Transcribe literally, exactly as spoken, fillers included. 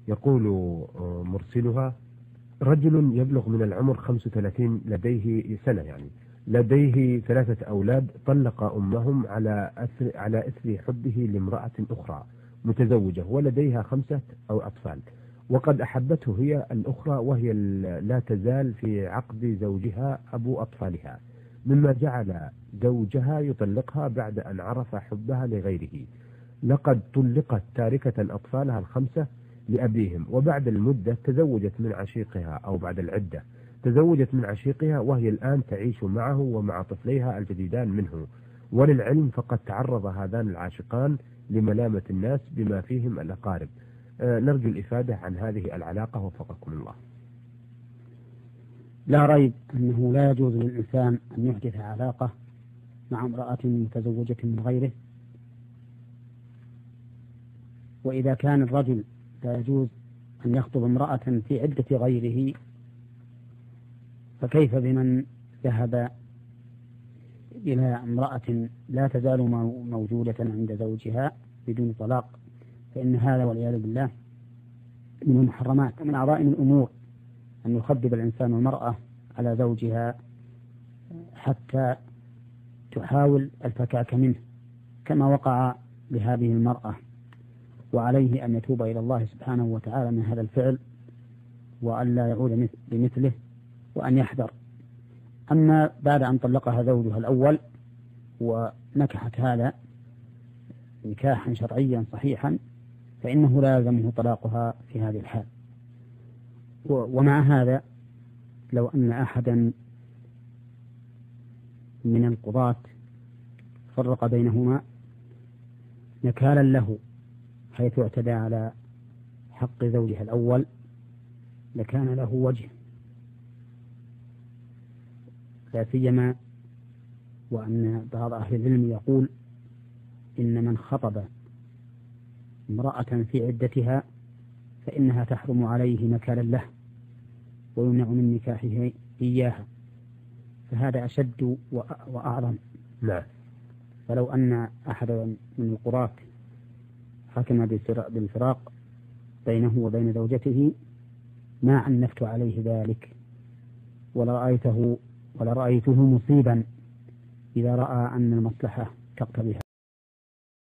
يقول مرسلها: رجل يبلغ من العمر خمس وثلاثين لديه سنة يعني لديه ثلاثة أولاد، طلق أمهم على أثر على إثر حبه لامرأة أخرى متزوجة ولديها خمسة أو أطفال، وقد أحبته هي الأخرى وهي لا تزال في عقد زوجها أبو أطفالها، مما جعل زوجها يطلقها بعد أن عرف حبها لغيره. لقد طلقت تاركة أطفالها الخمسة لأبيهم، وبعد المدة تزوجت من عشيقها أو بعد العدة تزوجت من عشيقها، وهي الآن تعيش معه ومع طفليها الجديدان منه. وللعلم فقد تعرض هذان العاشقان لملامة الناس بما فيهم الأقارب. أه نرجو الإفادة عن هذه العلاقة وفقكم الله. لا ريب أنه لا يجوز للإنسان أن يحدث علاقة مع امرأة متزوجة من غيره، وإذا كان الرجل لا يجوز أن يخطب امرأة في عدة غيره، فكيف بمن ذهب إلى امرأة لا تزال موجودة عند زوجها بدون طلاق؟ فإن هذا والعياذ بالله من المحرمات ومن عظائم الأمور أن يخبب الإنسان المرأة على زوجها حتى تحاول الفكاك منه كما وقع لهذه المرأة، وعليه أن يتوب إلى الله سبحانه وتعالى من هذا الفعل وأن لا يعود بمثله وأن يحذر. أما بعد أن طلقها زوجها الأول ونكحت هذا نكاحا شرعيا صحيحا فإنه لا يلزمه طلاقها في هذه الحال. ومع هذا لو أن أحدا من القضاة فرق بينهما نكالا له حيث اعتدى على حق زوجها الأول لكان له وجه، لا سيما وأن بعض أهل العلم يقول إن من خطب امرأة في عدتها فإنها تحرم عليه نكالا له ويمنع من نكاحه إياها، فهذا أشد وأعظم. نعم. فلو أن أحد من القضاة حكم بالفراق بينه وبين زوجته ما عنفت عليه ذلك، ولرأيته ولرأيته مصيبا إذا رأى أن المصلحة تقتضيها.